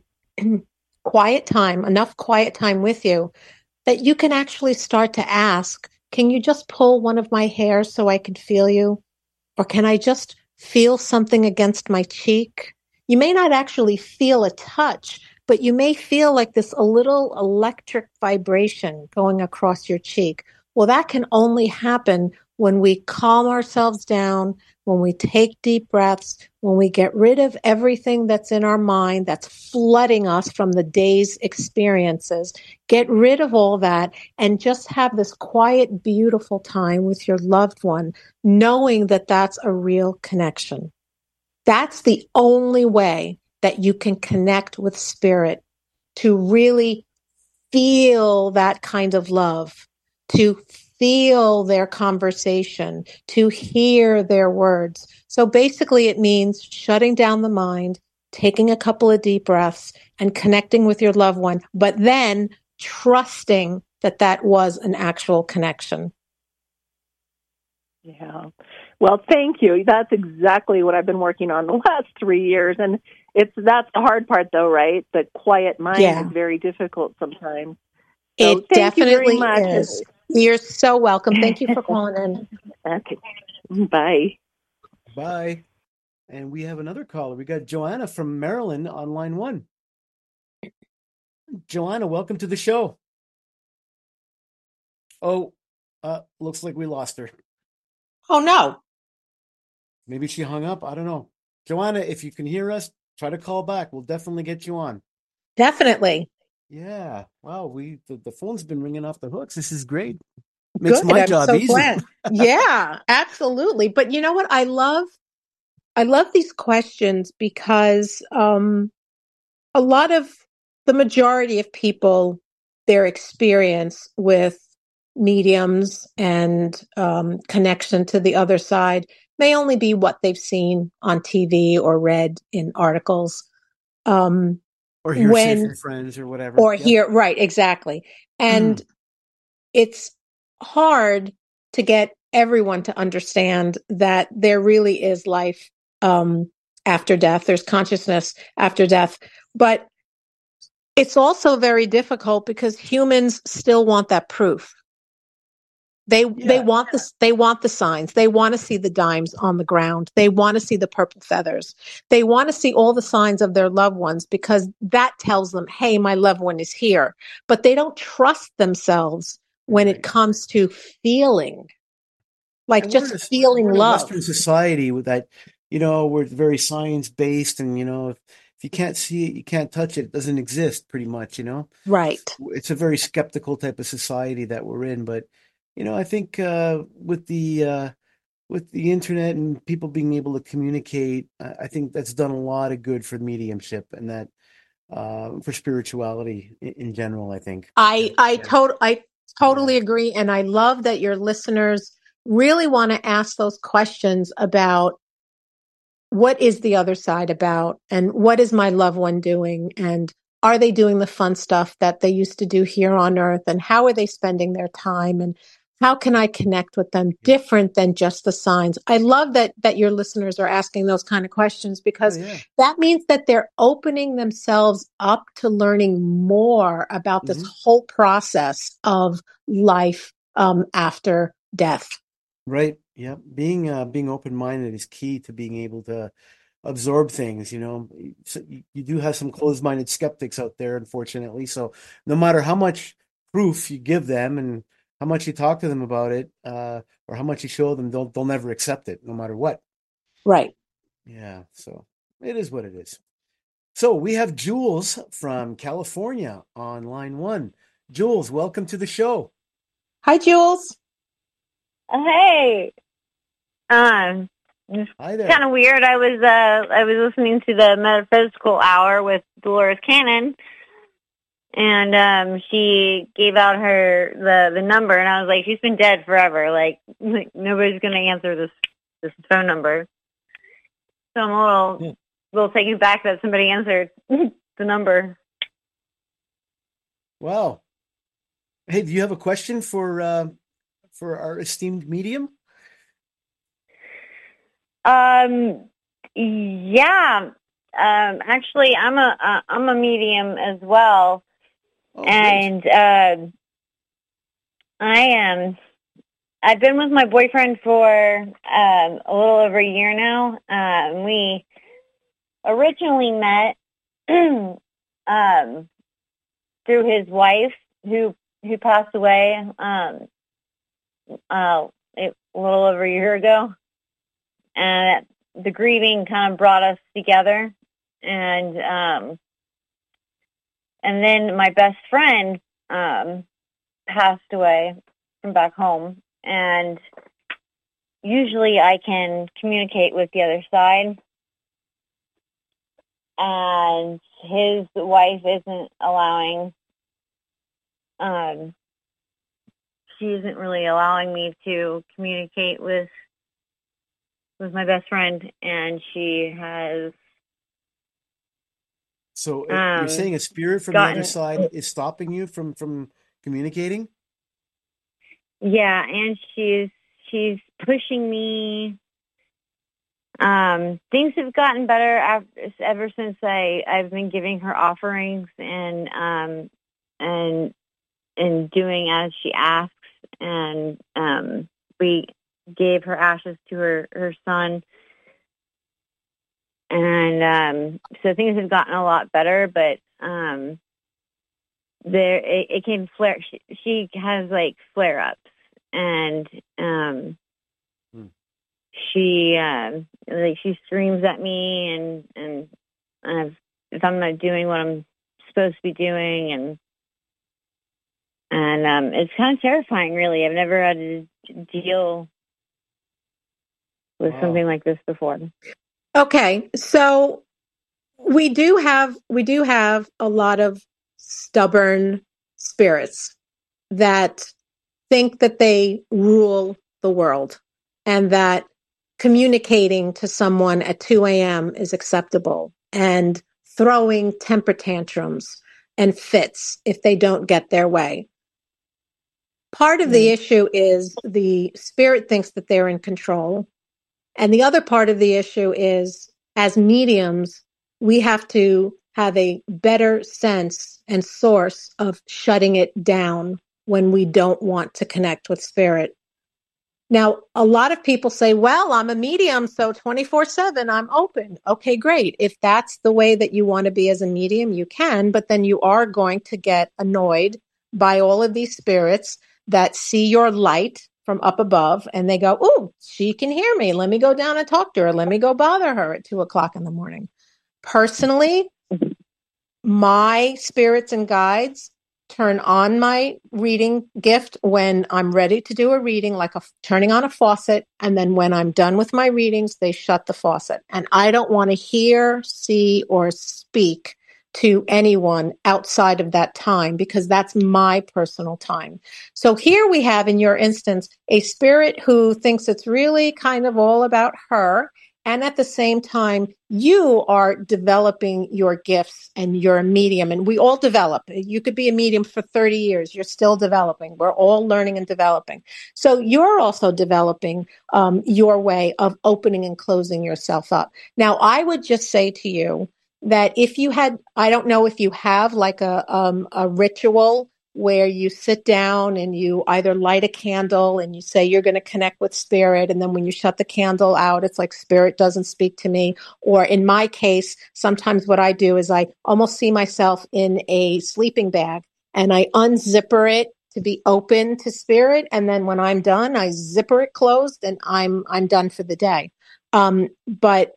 [SPEAKER 4] enough quiet time with you that you can actually start to ask, can you just pull one of my hairs so I can feel you? Or can I just feel something against my cheek? You may not actually feel a touch, but you may feel like a little electric vibration going across your cheek. Well, that can only happen when we calm ourselves down, when we take deep breaths, when we get rid of everything that's in our mind that's flooding us from the day's experiences. Get rid of all that and just have this quiet, beautiful time with your loved one, knowing that that's a real connection. That's the only way that you can connect with spirit, to really feel that kind of love, to feel their conversation, to hear their words. So basically it means shutting down the mind, taking a couple of deep breaths and connecting with your loved one, but then trusting that was an actual connection.
[SPEAKER 9] Yeah. Well, thank you. That's exactly what I've been working on the last 3 years. And that's the hard part though, right? The quiet mind is very difficult sometimes. So
[SPEAKER 4] it definitely is. You're so welcome. Thank you for calling in.
[SPEAKER 9] Okay. Bye.
[SPEAKER 3] Bye. And we have another caller. We got Joanna from Maryland on line 1. Joanna, welcome to the show. Oh, looks like we lost her.
[SPEAKER 4] Oh, no. Maybe
[SPEAKER 3] she hung up. I don't know. Joanna, if you can hear us, try to call back. We'll definitely get you on.
[SPEAKER 4] Definitely.
[SPEAKER 3] Yeah. Wow. The phone's been ringing off the hooks. This is great. Makes my job easy.
[SPEAKER 4] Glad. Yeah, absolutely. But you know what? I love these questions because a lot of the majority of people, their experience with mediums and connection to the other side may only be what they've seen on TV or read in articles.
[SPEAKER 3] Or hear from friends or whatever.
[SPEAKER 4] Or hear, right, exactly. And it's hard to get everyone to understand that there really is life after death. There's consciousness after death. But it's also very difficult because humans still want that proof. They want the signs. They want to see the dimes on the ground. They want to see the purple feathers. They want to see all the signs of their loved ones because that tells them, hey, my loved one is here. But they don't trust themselves when it comes to feeling, feeling love.
[SPEAKER 3] Western society with that, we're very science based, and if you can't see it, you can't touch it. It doesn't exist, pretty much, you know?
[SPEAKER 4] Right.
[SPEAKER 3] It's a very skeptical type of society that we're in. But, you know, I think with the internet and people being able to communicate, I think that's done a lot of good for mediumship and that for spirituality in general, I think.
[SPEAKER 4] I totally agree. And I love that your listeners really want to ask those questions about what is the other side about and what is my loved one doing and are they doing the fun stuff that they used to do here on earth and how are they spending their time and how can I connect with them different than just the signs? I love that your listeners are asking those kind of questions because that means that they're opening themselves up to learning more about this whole process of life after death.
[SPEAKER 3] Right. Yeah. Being open-minded is key to being able to absorb things, you know. So you do have some closed-minded skeptics out there, unfortunately. So no matter how much proof you give them and how much you talk to them about it, or how much you show them, they'll never accept it, no matter what.
[SPEAKER 4] Right.
[SPEAKER 3] Yeah. So it is what it is. So we have Jules from California on line 1. Jules, welcome to the show.
[SPEAKER 4] Hi, Jules.
[SPEAKER 10] Hey.
[SPEAKER 3] Hi there.
[SPEAKER 10] Kind of weird. I was listening to the Metaphysical Hour with Dolores Cannon, and she gave out the number, and I was like, she's been dead forever. Like nobody's going to answer this phone number. So I'm a little taken back that somebody answered the number.
[SPEAKER 3] Wow. Hey, do you have a question for our esteemed medium?
[SPEAKER 10] Yeah. Actually, I'm a medium as well, and I've been with my boyfriend for a little over a year now. We originally met through his wife, who passed away a little over a year ago. And the grieving kind of brought us together. And then my best friend passed away from back home. And usually I can communicate with the other side. And his wife isn't allowing, she isn't really allowing me to communicate with my best friend, and she has.
[SPEAKER 3] So you're saying a spirit from the other side is stopping you from communicating?
[SPEAKER 10] Yeah, and she's pushing me. Things have gotten better ever since I've been giving her offerings and doing as she asks, and we gave her ashes to her son, and so things have gotten a lot better. But it came flare. She has like flare ups, and she screams at me, and if I'm not doing what I'm supposed to be doing, and it's kind of terrifying, really. I've never had to deal with something like this before.
[SPEAKER 4] Okay, so we do have a lot of stubborn spirits that think that they rule the world and that communicating to someone at 2 a.m. is acceptable and throwing temper tantrums and fits if they don't get their way. Part of the issue is the spirit thinks that they're in control. And the other part of the issue is, as mediums, we have to have a better sense and source of shutting it down when we don't want to connect with spirit. Now, a lot of people say, well, I'm a medium, so 24/7, I'm open. Okay, great. If that's the way that you want to be as a medium, you can, but then you are going to get annoyed by all of these spirits that see your light from up above and they go, oh, she can hear me. Let me go down and talk to her. Let me go bother her at 2 o'clock in the morning. Personally, my spirits and guides turn on my reading gift when I'm ready to do a reading, like turning on a faucet. And then when I'm done with my readings, they shut the faucet. And I don't want to hear, see, or speak to anyone outside of that time because that's my personal time. So here we have, in your instance, a spirit who thinks it's really kind of all about her. And at the same time, you are developing your gifts and you're a medium. And we all develop. You could be a medium for 30 years. You're still developing. We're all learning and developing. So you're also developing your way of opening and closing yourself up. Now, I would just say to you that if you had, I don't know if you have like a ritual where you sit down and you either light a candle and you say you're going to connect with spirit. And then when you shut the candle out, it's like spirit doesn't speak to me. Or in my case, sometimes what I do is I almost see myself in a sleeping bag and I unzipper it to be open to spirit. And then when I'm done, I zipper it closed and I'm done for the day. But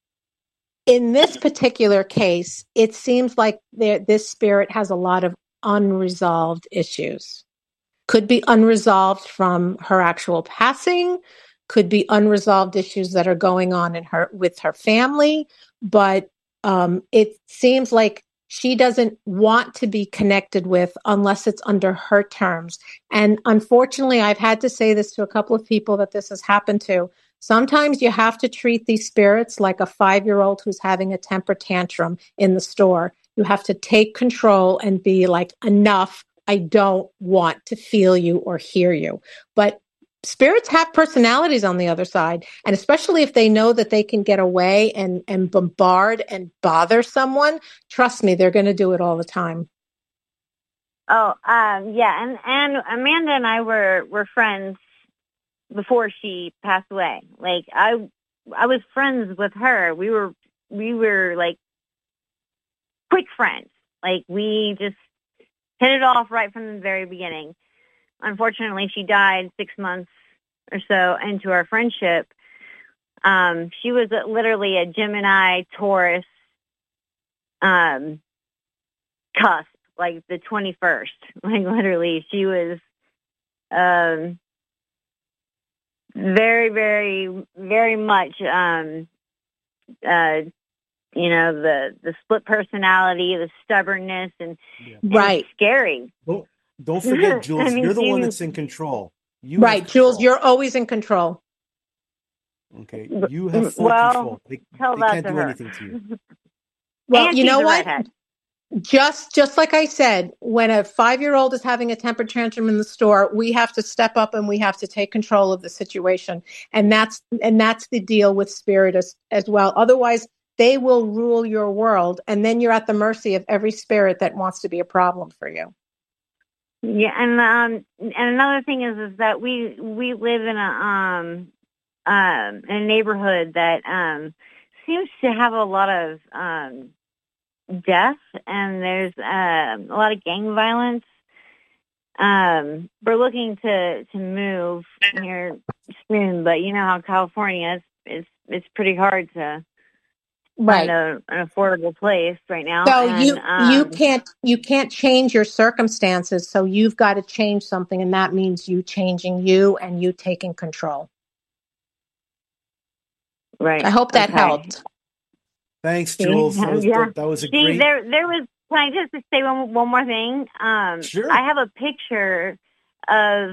[SPEAKER 4] in this particular case, it seems like this spirit has a lot of unresolved issues. Could be unresolved from her actual passing, could be unresolved issues that are going on with her family, but it seems like she doesn't want to be connected with unless it's under her terms. And unfortunately, I've had to say this to a couple of people that this has happened to. Sometimes you have to treat these spirits like a 5-year-old who's having a temper tantrum in the store. You have to take control and be like, enough. I don't want to feel you or hear you. But spirits have personalities on the other side. And especially if they know that they can get away and bombard and bother someone, trust me, they're going to do it all the time.
[SPEAKER 10] Oh, yeah. And Amanda and I were friends before she passed away. Like I was friends with her. We were like quick friends. Like we just hit it off right from the very beginning. Unfortunately, she died 6 months or so into our friendship. She was literally a Gemini Taurus cusp, like the 21st. Like literally, she was very, very, very much the split personality, the stubbornness, and
[SPEAKER 4] right,
[SPEAKER 10] and scary.
[SPEAKER 3] Don't forget, Jules, you're the one that's in control. You
[SPEAKER 4] right, Jules, you're always in control.
[SPEAKER 3] Okay, you have full control. They can't do anything to you.
[SPEAKER 4] Well,
[SPEAKER 10] and
[SPEAKER 4] you know what?
[SPEAKER 10] Redhead.
[SPEAKER 4] Just like I said, when a 5-year-old is having a temper tantrum in the store, we have to step up and we have to take control of the situation. And that's the deal with spirit as well. Otherwise, they will rule your world, and then you're at the mercy of every spirit that wants to be a problem for you.
[SPEAKER 10] Yeah, and another thing is that we live in a neighborhood that seems to have a lot of death, and there's a lot of gang violence. We're looking to move here soon, but you know how California is. It's pretty hard to find an affordable place right now.
[SPEAKER 4] So you can't change your circumstances. So you've got to change something, and that means you changing you and you taking control.
[SPEAKER 10] Right.
[SPEAKER 4] I hope that helped.
[SPEAKER 3] Thanks, Jules. That was a great.
[SPEAKER 10] There was. Can I just say one more thing?
[SPEAKER 3] Sure.
[SPEAKER 10] I have a picture of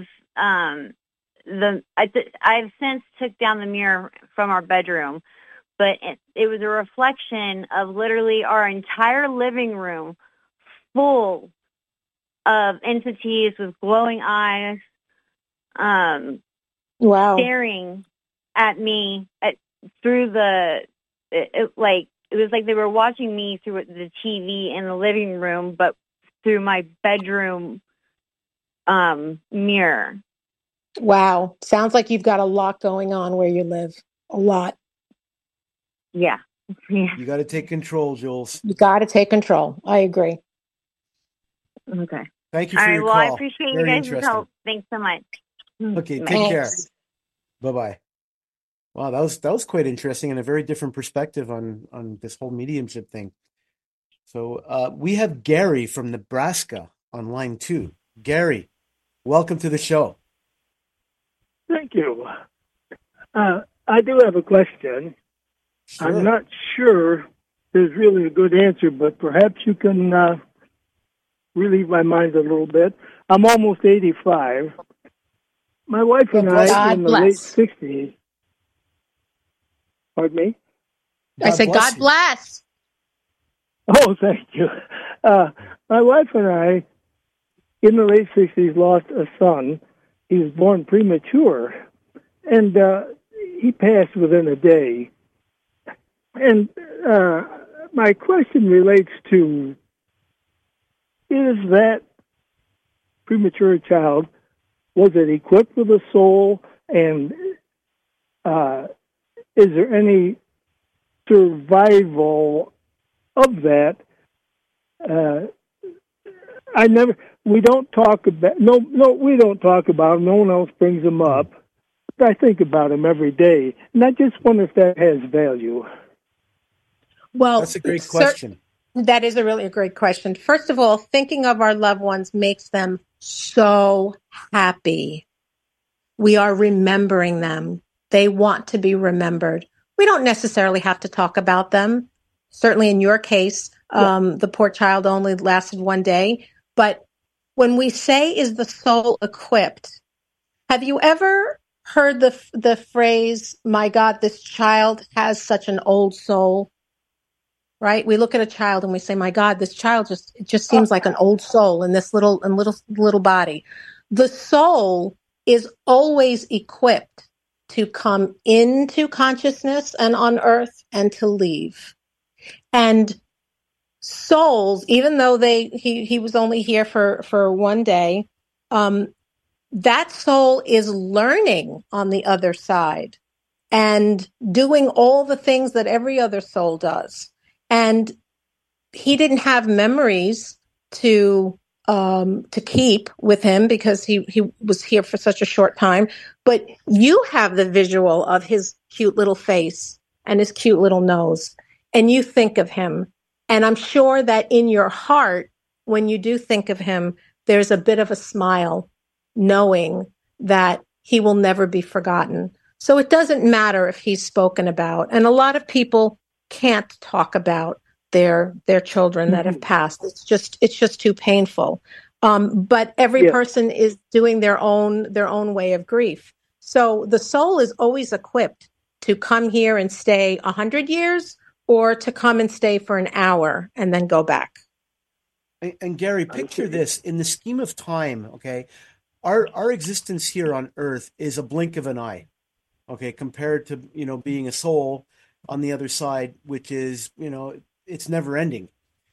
[SPEAKER 10] I've since took down the mirror from our bedroom, but it was a reflection of literally our entire living room full of entities with glowing eyes, staring at me through it was like they were watching me through the TV in the living room, but through my bedroom mirror.
[SPEAKER 4] Wow. Sounds like you've got a lot going on where you live. A lot.
[SPEAKER 10] Yeah.
[SPEAKER 3] You got to take control, Jules.
[SPEAKER 4] You got to take control. I agree.
[SPEAKER 10] Okay.
[SPEAKER 3] Thank you for your call.
[SPEAKER 10] I appreciate you guys' help. Thanks so much.
[SPEAKER 3] Okay, take care. Bye-bye. Wow, that was quite interesting and a very different perspective on this whole mediumship thing. So we have Gary from Nebraska on line 2. Gary, welcome to the show.
[SPEAKER 11] Thank you. I do have a question.
[SPEAKER 3] Sure.
[SPEAKER 11] I'm not sure there's really a good answer, but perhaps you can relieve my mind a little bit. I'm almost 85. My wife and I in the late 60s. Pardon me?
[SPEAKER 4] I said, God bless.
[SPEAKER 11] Oh, thank you. My wife and I, in the late 60s, lost a son. He was born premature, and he passed within a day. And my question relates to, is that premature child, was it equipped with a soul, and is there any survival of that? We don't talk about, we don't talk about him. No one else brings him up. But I think about him every day, and I just wonder if that has value.
[SPEAKER 4] Well,
[SPEAKER 3] that's a great question.
[SPEAKER 4] That is a great question. First of all, thinking of our loved ones makes them so happy. We are remembering them. They want to be remembered. We don't necessarily have to talk about them. Certainly in your case, the poor child only lasted one day. But when we say, is the soul equipped? Have you ever heard the phrase, my God, this child has such an old soul? Right? We look at a child and we say, my God, this child just seems like an old soul in this little body. The soul is always equipped to come into consciousness and on earth and to leave. And souls, even though he was only here for one day, that soul is learning on the other side and doing all the things that every other soul does. And he didn't have memories to keep with him because he was here for such a short time. But you have the visual of his cute little face and his cute little nose, and you think of him. And I'm sure that in your heart, when you do think of him, there's a bit of a smile, knowing that he will never be forgotten. So it doesn't matter if he's spoken about. And a lot of people can't talk about their children that have passed. It's just too painful. But every person is doing their own way of grief. So the soul is always equipped to come here and stay 100 years or to come and stay for an hour and then go back.
[SPEAKER 3] And Gary, picture this in the scheme of time. Okay, our existence here on Earth is a blink of an eye. Okay, compared to being a soul on the other side, which is, it's never ending.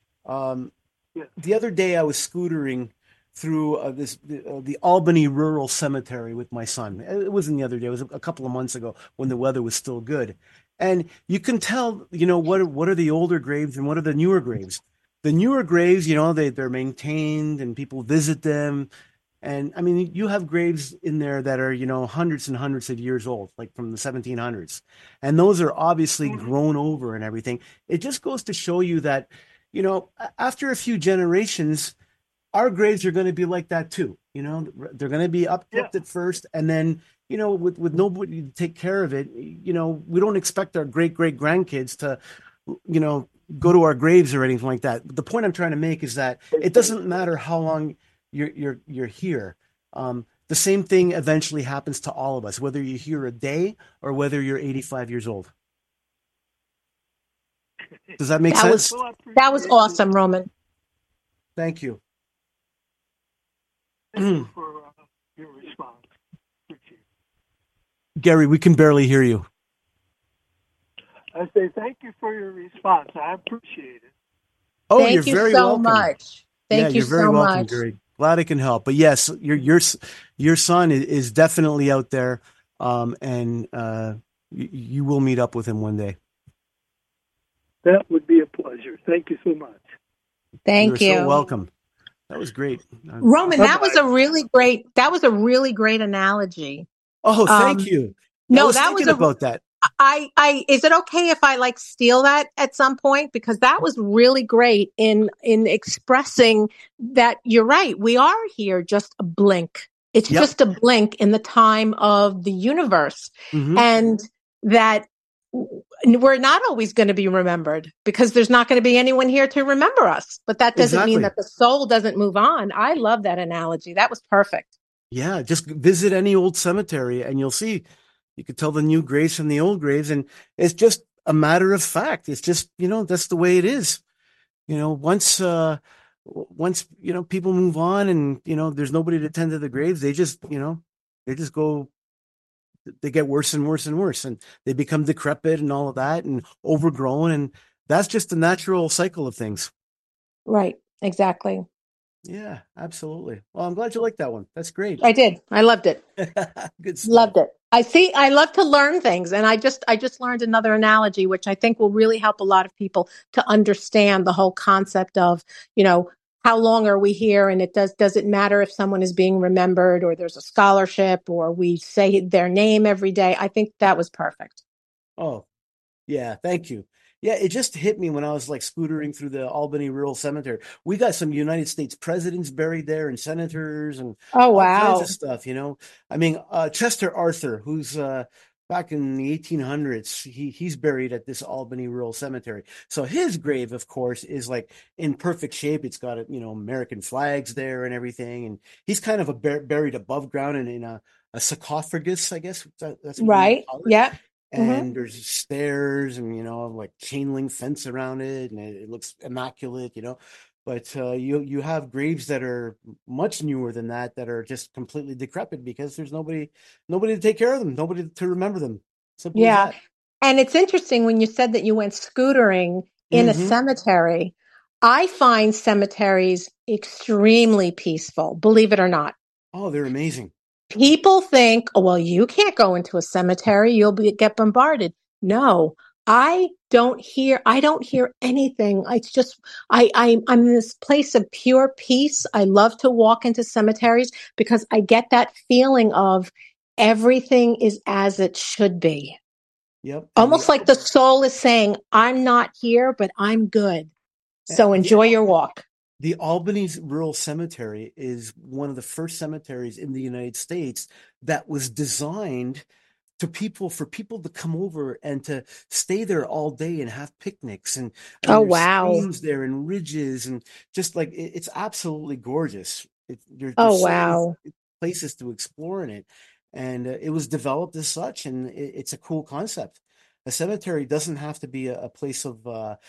[SPEAKER 3] The other day I was scootering through the Albany Rural Cemetery with my son. It wasn't the other day, it was a couple of months ago when the weather was still good. And you can tell, what are the older graves and what are the newer graves. The newer graves, they're maintained and people visit them. And I mean, you have graves in there that are, hundreds and hundreds of years old, like from the 1700s. And those are obviously grown over and everything. It just goes to show you that, after a few generations, our graves are going to be like that too. They're going to be upkept at first. And then, with nobody to take care of it, we don't expect our great-great-grandkids to, go to our graves or anything like that. But the point I'm trying to make is that it doesn't matter how long you're here. The same thing eventually happens to all of us, whether you're here a day or whether you're 85 years old. Does that make sense?
[SPEAKER 4] That was awesome, Roman.
[SPEAKER 3] Thank you.
[SPEAKER 11] Thank you for your response.
[SPEAKER 3] Gary, we can barely hear you.
[SPEAKER 11] I say thank you for your response. I appreciate it.
[SPEAKER 3] Oh,
[SPEAKER 4] thank
[SPEAKER 3] you're very welcome.
[SPEAKER 4] Much. Thank you
[SPEAKER 3] you're very
[SPEAKER 4] so
[SPEAKER 3] welcome,
[SPEAKER 4] much.
[SPEAKER 3] Gary. Glad I can help. But yes, your son is definitely out there, and you will meet up with him one day.
[SPEAKER 11] That would be a pleasure. Thank you so much.
[SPEAKER 4] Thank you.
[SPEAKER 3] You're so welcome. That was great,
[SPEAKER 4] Roman. That was a really great analogy.
[SPEAKER 3] Oh, thank you.
[SPEAKER 4] No,
[SPEAKER 3] I was thinking about that.
[SPEAKER 4] Is it okay if I like steal that at some point? Because that was really great in expressing that you're right. We are here just a blink. It's just a blink in the time of the universe. And that we're not always going to be remembered because there's not going to be anyone here to remember us. But that doesn't mean that the soul doesn't move on. I love that analogy. That was perfect.
[SPEAKER 3] Yeah, just visit any old cemetery and you'll see, you could tell the new graves from the old graves, and it's just a matter of fact. It's just, that's the way it is. Once people move on and, there's nobody to tend to the graves, they just go, they get worse and worse and worse, and they become decrepit and all of that and overgrown. And that's just the natural cycle of things.
[SPEAKER 4] Right. Exactly.
[SPEAKER 3] Yeah, absolutely. Well, I'm glad you liked that one. That's great.
[SPEAKER 4] I did. I loved it.
[SPEAKER 3] Good stuff.
[SPEAKER 4] Loved it. I love to learn things. And I just learned another analogy, which I think will really help a lot of people to understand the whole concept of, how long are we here? And does it matter if someone is being remembered or there's a scholarship or we say their name every day? I think that was perfect.
[SPEAKER 3] Oh, yeah. Thank you. Yeah, it just hit me when I was like scootering through the Albany Rural Cemetery. We got some United States presidents buried there and senators and all kinds of stuff, I mean, Chester Arthur, who's back in the 1800s, he's buried at this Albany Rural Cemetery. So his grave, of course, is like in perfect shape. It's got, American flags there and everything. And he's kind of buried above ground and in a sarcophagus, I guess. That's what
[SPEAKER 4] right. Yeah.
[SPEAKER 3] And there's stairs and, like chain link fence around it. And it looks immaculate, but you have graves that are much newer than that are just completely decrepit because there's nobody to take care of them, nobody to remember them. Simple as that.
[SPEAKER 4] And it's interesting when you said that you went scootering in a cemetery. I find cemeteries extremely peaceful, believe it or not.
[SPEAKER 3] Oh, they're amazing.
[SPEAKER 4] People think, oh, well, you can't go into a cemetery. You'll get bombarded. No, I don't hear anything. It's just, I'm in this place of pure peace. I love to walk into cemeteries because I get that feeling of everything is as it should be.
[SPEAKER 3] Yep.
[SPEAKER 4] Almost like the soul is saying, I'm not here, but I'm good. So enjoy your walk.
[SPEAKER 3] The Albany Rural Cemetery is one of the first cemeteries in the United States that was designed for people to come over and to stay there all day and have picnics and streams there and ridges and just like it's absolutely gorgeous. There's places to explore in it, and it was developed as such, and it's a cool concept. A cemetery doesn't have to be a place of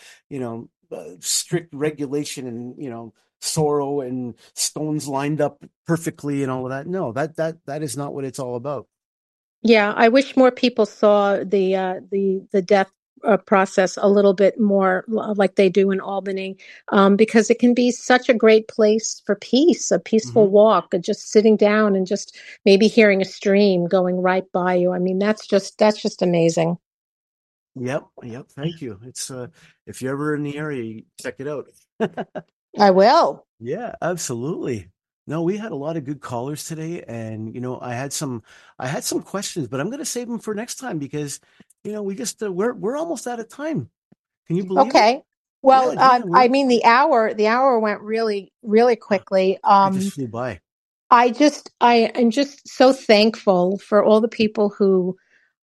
[SPEAKER 3] strict regulation and sorrow and stones lined up perfectly and all of that. No, that is not what it's all about.
[SPEAKER 4] Yeah, I wish more people saw the death process a little bit more like they do in Albany, because it can be such a great place for peace, a peaceful walk, and just sitting down and just maybe hearing a stream going right by you. I mean, that's just amazing.
[SPEAKER 3] Yep. Thank you. It's if you're ever in the area, check it out.
[SPEAKER 4] I will.
[SPEAKER 3] Yeah, absolutely. No, we had a lot of good callers today, and I had some questions, but I'm going to save them for next time because we just we're almost out of time. Can you believe it?
[SPEAKER 4] Okay. Well, I mean the hour went really, really quickly.
[SPEAKER 3] It just flew by.
[SPEAKER 4] I am just so thankful for all the people who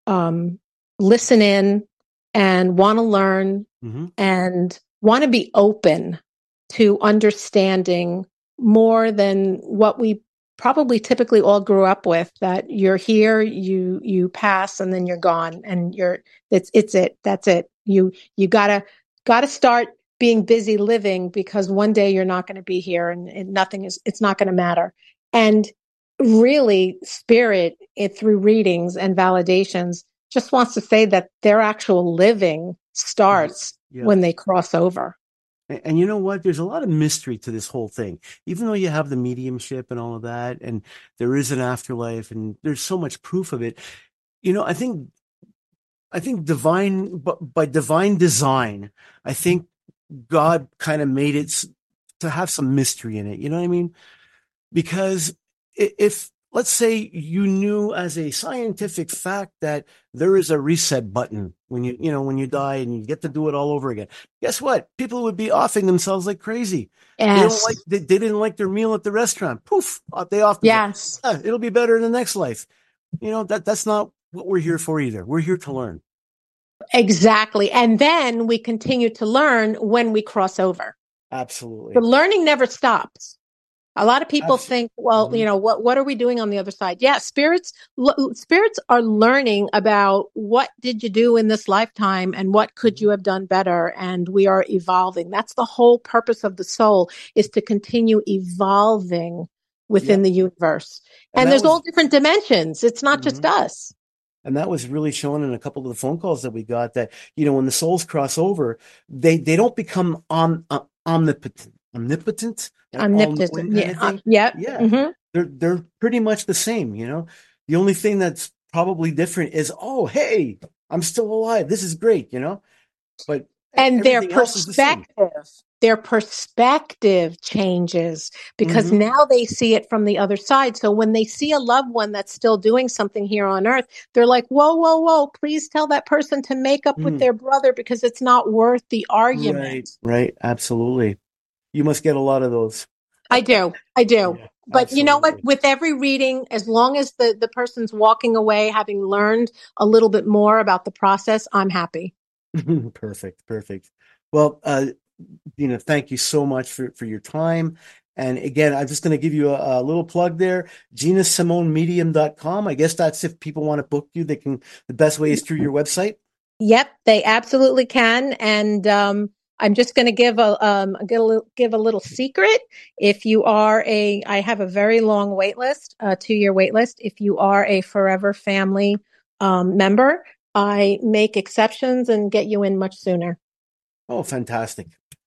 [SPEAKER 4] listen in and want to learn and want to be open to understanding more than what we probably typically all grew up with, that you're here, you pass, and then you're gone, and that's it. You gotta start being busy living, because one day you're not going to be here, and it's not going to matter. And really, Spirit, through readings and validations, just wants to say that their actual living starts when they cross over.
[SPEAKER 3] And you know what? There's a lot of mystery to this whole thing, even though you have the mediumship and all of that, and there is an afterlife, and there's so much proof of it. I think by divine design, I think God kind of made it to have some mystery in it. You know what I mean? Because if let's say you knew as a scientific fact that there is a reset button when when you die and you get to do it all over again. Guess what? People would be offing themselves like crazy.
[SPEAKER 4] Yes.
[SPEAKER 3] They didn't like their meal at the restaurant. Poof, they off.
[SPEAKER 4] Yes.
[SPEAKER 3] It'll be better in the next life. That's not what we're here for either. We're here to learn.
[SPEAKER 4] Exactly. And then we continue to learn when we cross over.
[SPEAKER 3] Absolutely.
[SPEAKER 4] The learning never stops. A lot of people think, well, what are we doing on the other side? Yeah, spirits are learning about what did you do in this lifetime and what could you have done better, and we are evolving. That's the whole purpose of the soul, is to continue evolving within the universe. And there's all different dimensions. It's not just us.
[SPEAKER 3] And that was really shown in a couple of the phone calls that we got, that, when the souls cross over, they don't become omnipotent.
[SPEAKER 4] Yeah.
[SPEAKER 3] Mm-hmm. They're pretty much the same. The only thing that's probably different is, oh, hey, I'm still alive. This is great. But
[SPEAKER 4] their perspective changes, because now they see it from the other side. So when they see a loved one that's still doing something here on earth, they're like, whoa, please tell that person to make up with their brother, because it's not worth the argument.
[SPEAKER 3] Right. Absolutely. You must get a lot of those.
[SPEAKER 4] I do.
[SPEAKER 3] Yeah,
[SPEAKER 4] but
[SPEAKER 3] absolutely.
[SPEAKER 4] You know what? With every reading, as long as the person's walking away having learned a little bit more about the process, I'm happy.
[SPEAKER 3] Perfect. Well, Gina, thank you so much for your time. And again, I'm just going to give you a little plug there, GinaSimoneMedium.com. I guess that's if people want to book you, the best way is through your website.
[SPEAKER 4] Yep, they absolutely can. And I'm just going to give a little secret. If you are I have a very long wait list, 2-year wait list. If you are a Forever Family member, I make exceptions and get you in much sooner.
[SPEAKER 3] Oh, fantastic.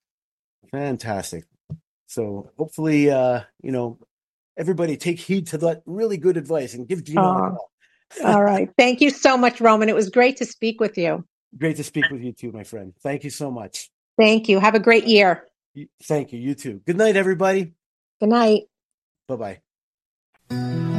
[SPEAKER 3] So hopefully, everybody take heed to that really good advice and give Gina a call.
[SPEAKER 4] All right. Thank you so much, Roman. It was great to speak with you.
[SPEAKER 3] Great to speak with you too, my friend. Thank you so much.
[SPEAKER 4] Thank you. Have a great year.
[SPEAKER 3] Thank you. You too. Good night, everybody.
[SPEAKER 4] Good night.
[SPEAKER 3] Bye-bye.